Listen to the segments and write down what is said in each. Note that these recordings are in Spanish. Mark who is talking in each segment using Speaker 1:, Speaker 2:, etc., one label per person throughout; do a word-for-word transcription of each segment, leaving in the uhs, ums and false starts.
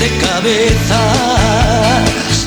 Speaker 1: de cabezas.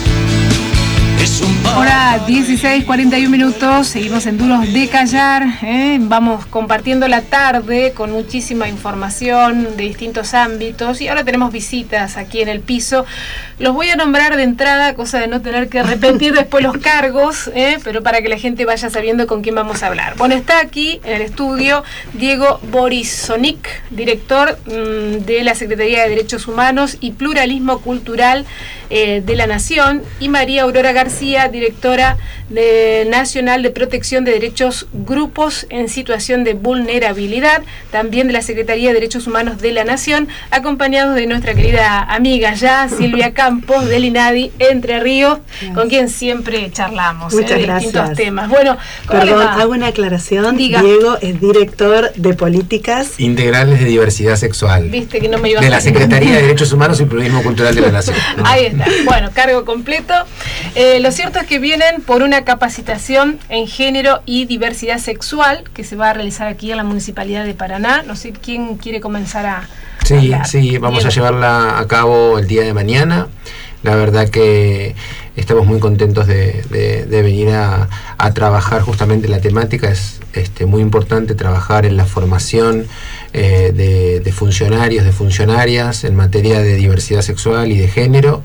Speaker 1: Es un
Speaker 2: Hora dieciséis cuarenta y uno minutos, seguimos en Duros de Callar, ¿eh? Vamos compartiendo la tarde con muchísima información de distintos ámbitos y ahora tenemos visitas aquí en el piso. Los voy a nombrar de entrada, cosa de no tener que repetir después los cargos, ¿eh? Pero para que la gente vaya sabiendo con quién vamos a hablar. Bueno, está aquí en el estudio Diego Borisonic, director mmm, de la Secretaría de Derechos Humanos y Pluralismo Cultural eh, de la Nación, y María Aurora García, directora de Nacional de Protección de Derechos Grupos en Situación de Vulnerabilidad, también de la Secretaría de Derechos Humanos de la Nación, acompañados de nuestra querida amiga ya, Silvia Campos, del INADI Entre Ríos, gracias, con quien siempre charlamos
Speaker 3: Muchas
Speaker 2: eh, de
Speaker 3: gracias.
Speaker 2: distintos temas. Bueno,
Speaker 3: perdón, hago una aclaración.
Speaker 2: Diga.
Speaker 3: Diego es director de Políticas
Speaker 4: Integrales de Diversidad Sexual.
Speaker 2: Viste que no me iba a
Speaker 4: de la Secretaría de Derechos Humanos y Pluralismo Cultural de la Nación. ¿No?
Speaker 2: Ahí está. Bueno, cargo completo. Eh, lo cierto es que vienen por una capacitación en género y diversidad sexual que se va a realizar aquí en la Municipalidad de Paraná. No sé quién quiere comenzar a
Speaker 4: Sí,
Speaker 2: hablar.
Speaker 4: sí, vamos
Speaker 2: Diego.
Speaker 4: a llevarla a cabo el día de mañana. La verdad que estamos muy contentos de, de, de venir a, a trabajar justamente la temática. Es este, muy importante trabajar en la formación eh, de, de funcionarios, de funcionarias en materia de diversidad sexual y de género,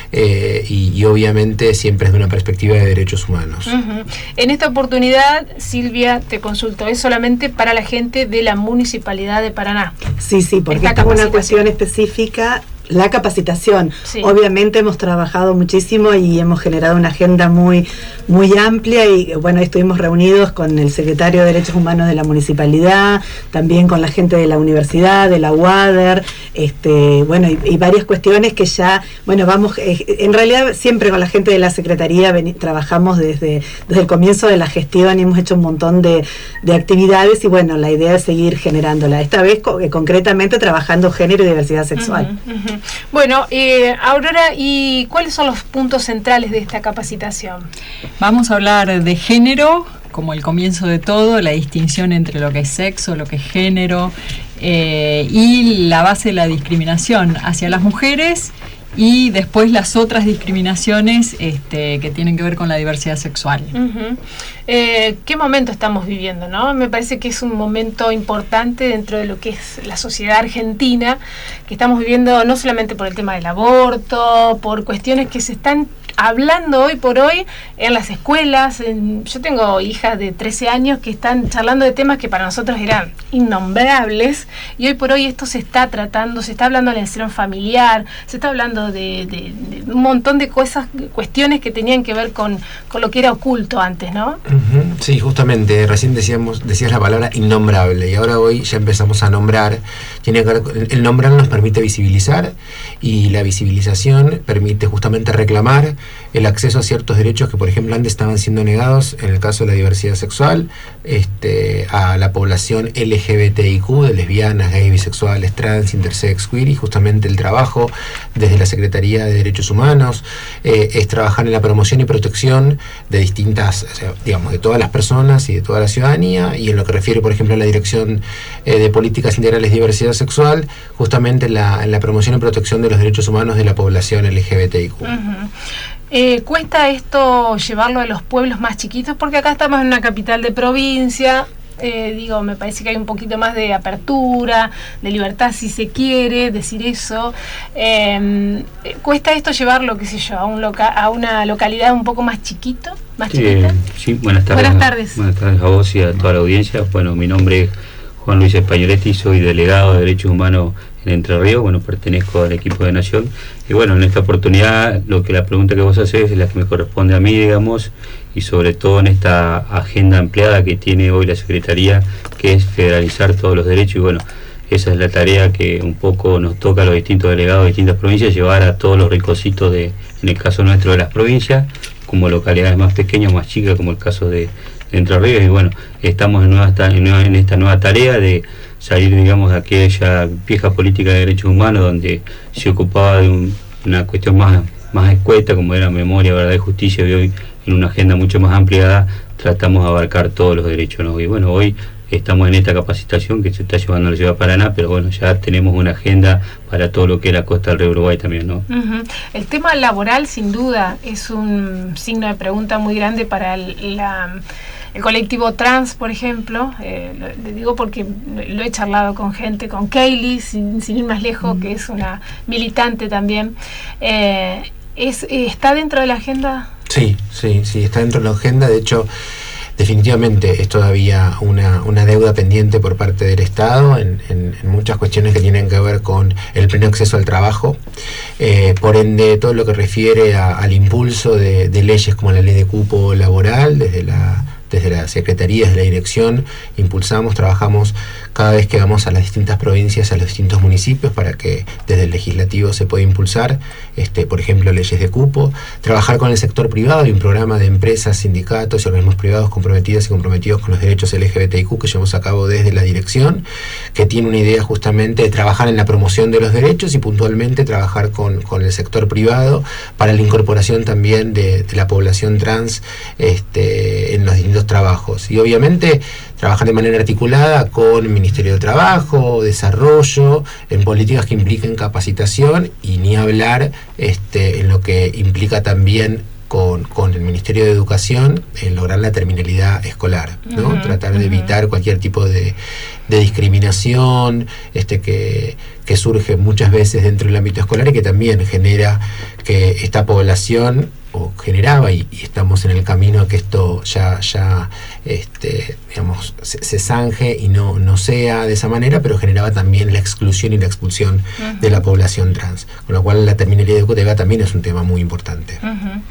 Speaker 4: eh, y, y obviamente siempre desde una perspectiva de derechos humanos.
Speaker 2: Uh-huh. En esta oportunidad, Silvia, te consulto, ¿es solamente para la gente de la Municipalidad de Paraná?
Speaker 3: Sí, sí, porque
Speaker 2: Esta
Speaker 3: esta es una cuestión específica. La capacitación,
Speaker 2: sí.
Speaker 3: Obviamente hemos trabajado muchísimo y hemos generado una agenda muy muy amplia y bueno, estuvimos reunidos con el secretario de Derechos Humanos de la Municipalidad, también con la gente de la universidad, de la U A D E R, este, bueno, y, y varias cuestiones que ya, bueno, vamos, eh, en realidad siempre con la gente de la Secretaría veni, trabajamos desde, desde el comienzo de la gestión y hemos hecho un montón de, de actividades y bueno, la idea es seguir generándola, esta vez co- eh, concretamente trabajando género y diversidad sexual.
Speaker 2: Uh-huh, uh-huh. Bueno, eh, Aurora, ¿y cuáles son los puntos centrales de esta capacitación?
Speaker 5: Vamos a hablar de género, como el comienzo de todo, la distinción entre lo que es sexo, lo que es género, eh, y la base de la discriminación hacia las mujeres, y después las otras discriminaciones este, que tienen que ver con la diversidad sexual.
Speaker 2: Uh-huh. Eh, ¿Qué momento estamos viviendo, no? Me parece que es un momento importante dentro de lo que es la sociedad argentina, que estamos viviendo no solamente por el tema del aborto, por cuestiones que se están hablando hoy por hoy en las escuelas. En, yo tengo hijas de trece años que están charlando de temas que para nosotros eran innombrables y hoy por hoy esto se está tratando, se está hablando de la elección familiar, se está hablando de, de, de un montón de cosas, cuestiones que tenían que ver con, con lo que era oculto antes, ¿no?
Speaker 4: Uh-huh. Sí, justamente, recién decíamos, decías la palabra innombrable y ahora hoy ya empezamos a nombrar. Tiene que ver, el nombrar nos permite visibilizar y la visibilización permite justamente reclamar el acceso a ciertos derechos que por ejemplo antes estaban siendo negados, en el caso de la diversidad sexual, este, a la población L G B T I Q, de lesbianas, gays, bisexuales, trans, intersex, queer, y justamente el trabajo desde la Secretaría de Derechos Humanos eh, es trabajar en la promoción y protección de distintas, o sea, digamos, de todas las personas y de toda la ciudadanía, y en lo que refiere por ejemplo a la Dirección eh, de Políticas Integrales de Diversidad Sexual, justamente en la, en la promoción y protección de los derechos humanos de la población L G B T I Q.
Speaker 2: Uh-huh. Eh, ¿Cuesta esto llevarlo a los pueblos más chiquitos? Porque acá estamos en una capital de provincia, eh, digo, me parece que hay un poquito más de apertura, de libertad si se quiere decir eso. Eh, ¿Cuesta esto llevarlo, qué sé yo, a, un loca a una localidad un poco más chiquito, más
Speaker 6: Sí,
Speaker 2: chiquita?
Speaker 6: eh, sí, buenas tardes.
Speaker 2: Buenas tardes.
Speaker 6: Buenas tardes a vos y a toda la audiencia. Bueno, mi nombre es Juan Luis Españoletti, soy delegado de Derechos Humanos en Entre Ríos, bueno, pertenezco al equipo de Nación, y bueno, en esta oportunidad, lo que la pregunta que vos hacés es la que me corresponde a mí, digamos, y sobre todo en esta agenda ampliada que tiene hoy la Secretaría, que es federalizar todos los derechos, y bueno, esa es la tarea que un poco nos toca a los distintos delegados de distintas provincias, llevar a todos los ricocitos de, en el caso nuestro, de las provincias, como localidades más pequeñas, más chicas, como el caso de, de Entre Ríos, y bueno, estamos en, nueva, en, nueva, en esta nueva tarea de salir, digamos, de aquella vieja política de derechos humanos donde se ocupaba de un, una cuestión más, más escueta, como era memoria, verdad y justicia, y hoy en una agenda mucho más ampliada tratamos de abarcar todos los derechos, ¿no? Y bueno, hoy estamos en esta capacitación que se está llevando a la ciudad de Paraná, pero bueno, ya tenemos una agenda para todo lo que es la costa del río Uruguay también, ¿no?
Speaker 2: Uh-huh. El tema laboral, sin duda, es un signo de pregunta muy grande para el, la, el colectivo trans, por ejemplo. Eh, lo, le digo porque lo he charlado con gente, con Kaylee, sin, sin ir más lejos, uh-huh. que es una militante también. Eh, es, ¿Está dentro de la agenda?
Speaker 4: Sí, sí, sí, está dentro de la agenda. De hecho, definitivamente es todavía una, una deuda pendiente por parte del Estado en, en, en muchas cuestiones que tienen que ver con el pleno acceso al trabajo. Eh, por ende, todo lo que refiere a, al impulso de, de leyes como la ley de cupo laboral, desde la desde la Secretaría, desde la Dirección, impulsamos, trabajamos cada vez que vamos a las distintas provincias, a los distintos municipios, para que desde el legislativo se pueda impulsar, este, por ejemplo, leyes de cupo, trabajar con el sector privado. Hay un programa de empresas, sindicatos y organismos privados comprometidas y comprometidos con los derechos L G B T I Q que llevamos a cabo desde la Dirección, que tiene una idea justamente de trabajar en la promoción de los derechos y puntualmente trabajar con, con el sector privado para la incorporación también de, de la población trans este, en los distintos trabajos. Y obviamente trabajar de manera articulada con el Ministerio de Trabajo, Desarrollo, en políticas que impliquen capacitación, y ni hablar este, en lo que implica también con, con el Ministerio de Educación en lograr la terminalidad escolar, ¿no? Uh-huh, tratar de evitar uh-huh. cualquier tipo de, de discriminación este, que, que surge muchas veces dentro del ámbito escolar y que también genera que esta población o generaba y, y estamos en el camino a que esto ya ya este digamos se, se zanje y no no sea de esa manera, pero generaba también la exclusión y la expulsión uh-huh. de la población trans, con lo cual la terminalidad educativa también es un tema muy importante.
Speaker 2: Uh-huh.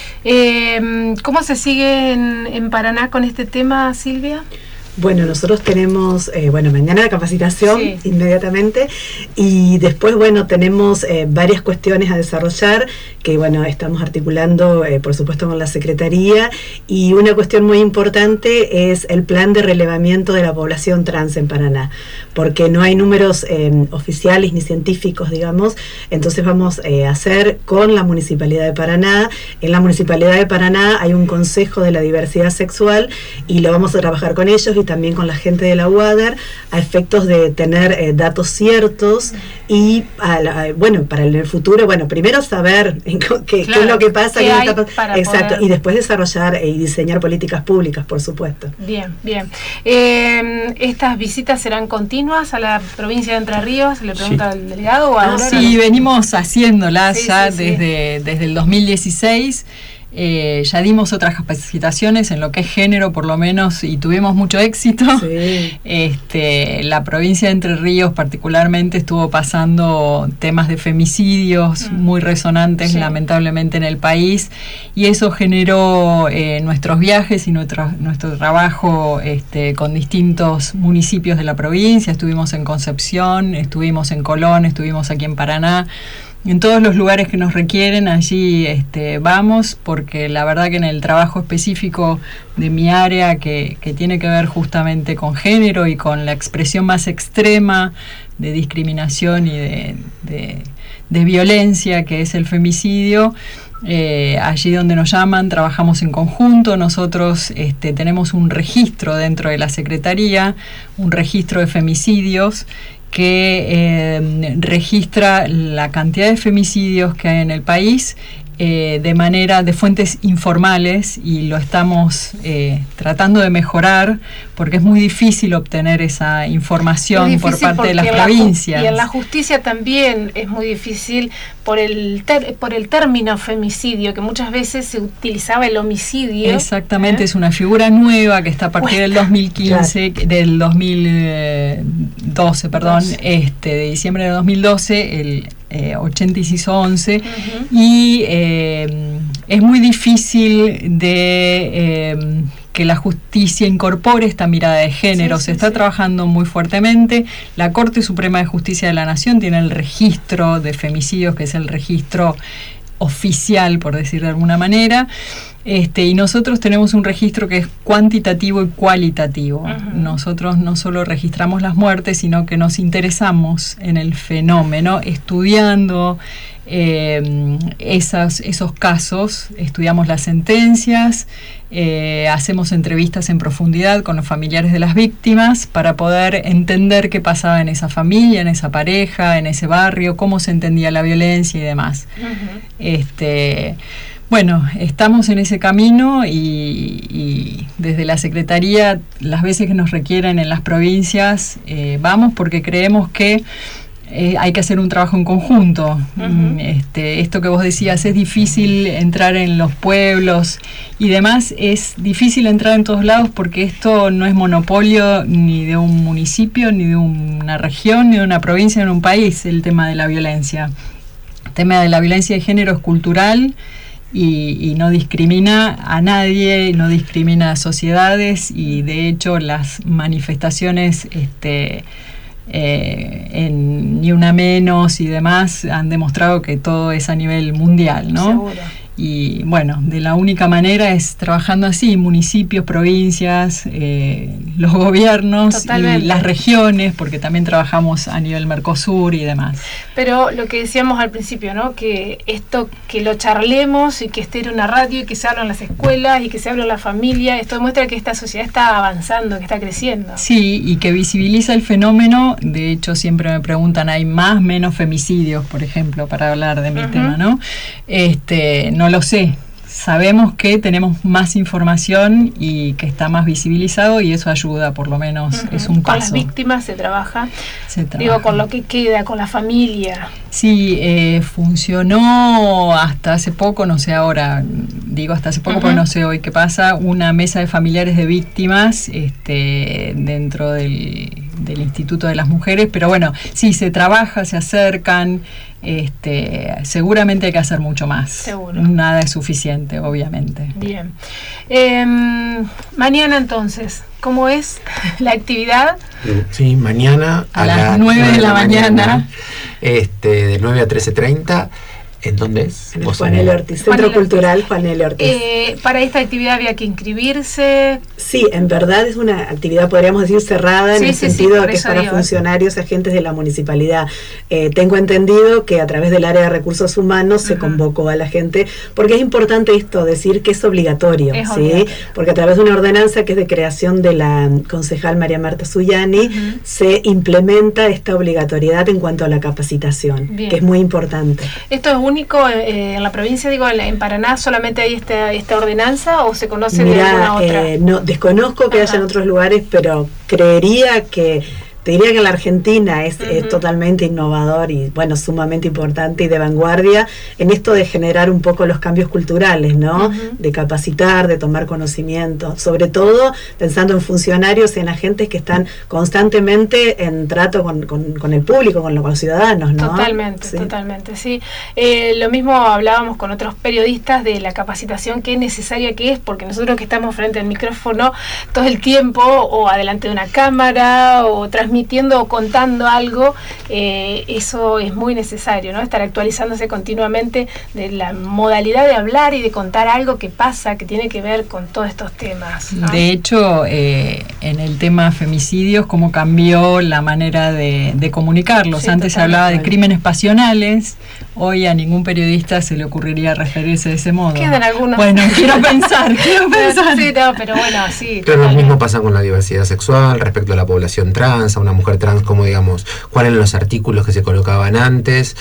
Speaker 2: eh, ¿Cómo se sigue en, en Paraná con este tema, Silvia?
Speaker 3: Bueno, nosotros tenemos, eh, bueno, mañana la capacitación sí. inmediatamente, y después, bueno, tenemos eh, varias cuestiones a desarrollar que, bueno, estamos articulando, eh, por supuesto, con la Secretaría, y una cuestión muy importante es el plan de relevamiento de la población trans en Paraná, porque no hay números eh, oficiales ni científicos, digamos. Entonces vamos eh, a hacer con la Municipalidad de Paraná. En la Municipalidad de Paraná hay un Consejo de la Diversidad Sexual y lo vamos a trabajar con ellos y también con la gente de la U A D E R a efectos de tener eh, datos ciertos y a la, bueno, para el futuro, bueno, primero saber qué, claro, qué es lo que pasa, qué está, para exacto, poder... y después desarrollar eh, y diseñar políticas públicas, por supuesto.
Speaker 2: Bien, bien. Eh, ¿Estas visitas serán continuas a la provincia de Entre Ríos? Le pregunta sí. al delegado. ¿O
Speaker 5: ah, sí, venimos haciéndolas sí, ya sí, desde, sí. desde el dos mil dieciséis. Eh, ya dimos otras capacitaciones en lo que es género, por lo menos, y tuvimos mucho éxito. Sí. Este, la provincia de Entre Ríos particularmente estuvo pasando temas de femicidios mm. muy resonantes, sí. lamentablemente, en el país, y eso generó eh, nuestros viajes y nuestro, nuestro trabajo este, con distintos municipios de la provincia. Estuvimos en Concepción, estuvimos en Colón, estuvimos aquí en Paraná. En todos los lugares que nos requieren, allí este, vamos, porque la verdad que en el trabajo específico de mi área, que, que tiene que ver justamente con género y con la expresión más extrema de discriminación y de, de, de violencia, que es el femicidio, eh, allí donde nos llaman, trabajamos en conjunto. Nosotros este, tenemos un registro dentro de la Secretaría, un registro de femicidios, que eh, registra la cantidad de femicidios que hay en el país eh, de manera de fuentes informales, y lo estamos eh, tratando de mejorar porque es muy difícil obtener esa información por parte de las provincias.
Speaker 2: Y en la justicia también es muy difícil por el ter, por el término femicidio, que muchas veces se utilizaba el homicidio.
Speaker 5: Exactamente,
Speaker 2: ¿eh?
Speaker 5: Es una figura nueva que está a partir Cuesta. del dos mil quince, claro. del dos mil doce, perdón, este de diciembre de dos mil doce, el eh, ochenta y seis once, uh-huh. y eh, es muy difícil de eh, que la justicia incorpore esta mirada de género. Sí, sí, Se está sí. trabajando muy fuertemente. La Corte Suprema de Justicia de la Nación tiene el registro de femicidios, que es el registro oficial, por decir de alguna manera, Este, y nosotros tenemos un registro que es cuantitativo y cualitativo.
Speaker 2: Uh-huh.
Speaker 5: Nosotros no solo registramos las muertes, sino que nos interesamos en el fenómeno, estudiando eh, esas, esos casos, estudiamos las sentencias, eh, hacemos entrevistas en profundidad con los familiares de las víctimas para poder entender qué pasaba en esa familia, en esa pareja, en ese barrio, cómo se entendía la violencia y demás. Uh-huh. Este... Bueno, estamos en ese camino y, y desde la Secretaría, las veces que nos requieren en las provincias, eh, vamos porque creemos que eh, hay que hacer un trabajo en conjunto. Uh-huh. Este, esto que vos decías, es difícil entrar en los pueblos y demás, es difícil entrar en todos lados porque esto no es monopolio ni de un municipio, ni de una región, ni de una provincia, ni de un país, el tema de la violencia. El tema de la violencia de género es cultural. Y, y no discrimina a nadie, no discrimina a sociedades y de hecho las manifestaciones este, eh, en Ni Una Menos y demás han demostrado que todo es a nivel mundial, ¿no?
Speaker 2: Seguro.
Speaker 5: Y bueno, de la única manera es trabajando así, municipios, provincias, eh, los gobiernos
Speaker 2: Totalmente.
Speaker 5: Y las regiones, porque también trabajamos a nivel Mercosur y demás.
Speaker 2: Pero lo que decíamos al principio, ¿no? Que esto, que lo charlemos y que esté en una radio y que se habla en las escuelas y que se habla en la familia, esto demuestra que esta sociedad está avanzando, que está creciendo.
Speaker 5: Sí, y que visibiliza el fenómeno. De hecho, siempre me preguntan, ¿hay más, menos femicidios, por ejemplo, para hablar de mi uh-huh. tema, ¿no? Este, no lo sé. Sabemos que tenemos más información y que está más visibilizado y eso ayuda, por lo menos, uh-huh. es un paso.
Speaker 2: Con las víctimas se trabaja,
Speaker 5: se trabaja.
Speaker 2: Digo, con lo que queda, con la familia.
Speaker 5: Sí, eh, funcionó hasta hace poco, no sé ahora, digo hasta hace poco uh-huh. porque no sé hoy qué pasa, una mesa de familiares de víctimas este, dentro del, del Instituto de las Mujeres, pero bueno, sí, se trabaja, se acercan. Este, seguramente hay que hacer mucho más.
Speaker 2: Seguro.
Speaker 5: Nada es suficiente, obviamente.
Speaker 2: Bien. Eh, mañana entonces, ¿cómo es la actividad?
Speaker 4: Sí, mañana
Speaker 5: a, a las nueve de la mañana. mañana
Speaker 4: este, de nueve a trece treinta. ¿En dónde es?
Speaker 3: En el Juan L. Ortiz, Centro Juan Cultural Juan L. Ortiz.
Speaker 2: Eh, ¿Para esta actividad había que inscribirse?
Speaker 3: Sí, en verdad es una actividad, podríamos decir, cerrada
Speaker 2: sí,
Speaker 3: en el
Speaker 2: sí,
Speaker 3: sentido
Speaker 2: sí,
Speaker 3: de que es para
Speaker 2: digo.
Speaker 3: funcionarios, agentes de la municipalidad. Eh, tengo entendido que a través del área de recursos humanos uh-huh. se convocó a la gente, porque es importante esto, decir que es obligatorio,
Speaker 2: es
Speaker 3: ¿sí?
Speaker 2: obligatorio.
Speaker 3: Porque a través de una ordenanza que es de creación de la concejal María Marta Zuliani, uh-huh. se implementa esta obligatoriedad en cuanto a la capacitación, Bien. que es muy importante.
Speaker 2: ¿Esto es único eh, en la provincia, digo, en Paraná solamente hay esta, esta ordenanza o se conoce
Speaker 3: Mirá,
Speaker 2: de alguna otra?
Speaker 3: Eh, no, desconozco que Ajá. haya en otros lugares, pero creería que te diría que en la Argentina es, uh-huh. es totalmente innovador y bueno, sumamente importante y de vanguardia en esto de generar un poco los cambios culturales, ¿no? Uh-huh. De capacitar, de tomar conocimiento, sobre todo pensando en funcionarios, en agentes que están constantemente en trato con, con, con el público, con los, con los ciudadanos, ¿no?
Speaker 2: Totalmente, sí. totalmente, sí. Eh, lo mismo hablábamos con otros periodistas de la capacitación que es necesaria que es, porque nosotros que estamos frente al micrófono todo el tiempo o adelante de una cámara o transmitiendo transmitiendo o contando algo, eh, eso es muy necesario, ¿no? Estar actualizándose continuamente de la modalidad de hablar y de contar algo que pasa, que tiene que ver con todos estos temas, ¿no?
Speaker 5: De hecho, eh, en el tema femicidios, cómo cambió la manera de, de comunicarlos.
Speaker 2: Sí,
Speaker 5: Antes se hablaba de crímenes pasionales, hoy a ningún periodista se le ocurriría referirse de ese modo.
Speaker 2: Quedan algunos.
Speaker 5: Bueno, quiero pensar, quiero pensar.
Speaker 2: Sí, no, pero bueno, sí.
Speaker 4: Pero lo mismo pasa con la diversidad sexual respecto a la población trans, a una mujer trans, como digamos, cuáles eran los artículos que se colocaban antes,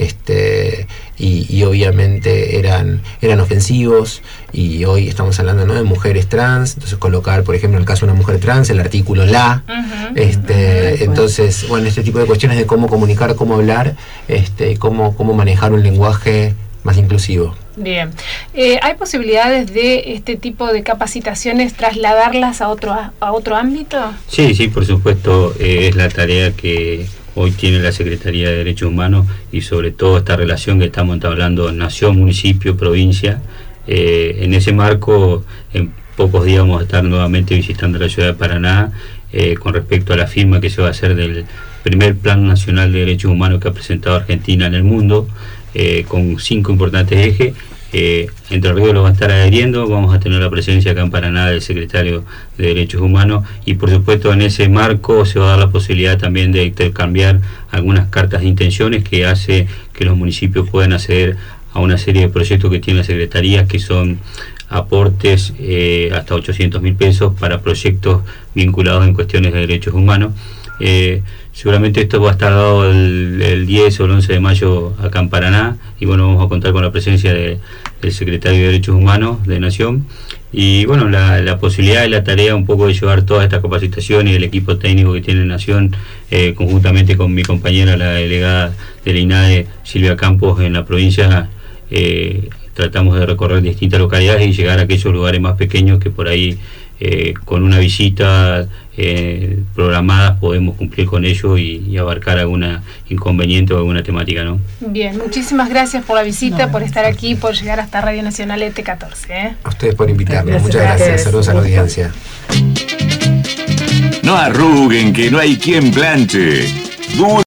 Speaker 4: este y, y obviamente eran eran ofensivos, y hoy estamos hablando, ¿no?, de mujeres trans, entonces colocar, por ejemplo, en el caso de una mujer trans, el artículo la, uh-huh, este uh-huh, entonces, bueno, este tipo de cuestiones de cómo comunicar, cómo hablar, este cómo, cómo manejar un lenguaje más inclusivo.
Speaker 2: Bien. Eh, ¿Hay posibilidades de este tipo de capacitaciones trasladarlas a otro a otro ámbito?
Speaker 6: Sí, sí, por supuesto, eh, es la tarea que hoy tiene la Secretaría de Derechos Humanos, y sobre todo esta relación que estamos hablando, nación, municipio, provincia. Eh, en ese marco, en pocos días vamos a estar nuevamente visitando la ciudad de Paraná, eh, con respecto a la firma que se va a hacer del primer Plan Nacional de Derechos Humanos que ha presentado Argentina en el mundo, eh, con cinco importantes ejes, Eh, Entre Ríos lo va a estar adheriendo, vamos a tener la presencia acá en Paraná del secretario de Derechos Humanos y por supuesto en ese marco se va a dar la posibilidad también de intercambiar algunas cartas de intenciones que hace que los municipios puedan acceder a una serie de proyectos que tiene la Secretaría, que son aportes eh, hasta ochocientos mil pesos para proyectos vinculados en cuestiones de derechos humanos. Eh, seguramente esto va a estar dado el, el diez o el once de mayo acá en Paraná y bueno, vamos a contar con la presencia de, del secretario de Derechos Humanos de Nación y bueno, la, la posibilidad y la tarea un poco de llevar toda esta capacitación y el equipo técnico que tiene Nación eh, conjuntamente con mi compañera, la delegada de la INADE, Silvia Campos, en la provincia. Eh, tratamos de recorrer distintas localidades y llegar a aquellos lugares más pequeños que por ahí eh, con una visita eh, programada podemos cumplir con ello y, y abarcar alguna inconveniente o alguna temática, ¿no?
Speaker 2: Bien, muchísimas gracias por la visita,
Speaker 5: No,
Speaker 2: por estar aquí, por llegar hasta Radio Nacional E T catorce. ¿eh?
Speaker 4: A ustedes por invitarnos.
Speaker 3: Gracias.
Speaker 4: Muchas gracias.
Speaker 3: Gracias.
Speaker 4: Saludos a la audiencia.
Speaker 7: No arruguen, que no hay quien planche. Du-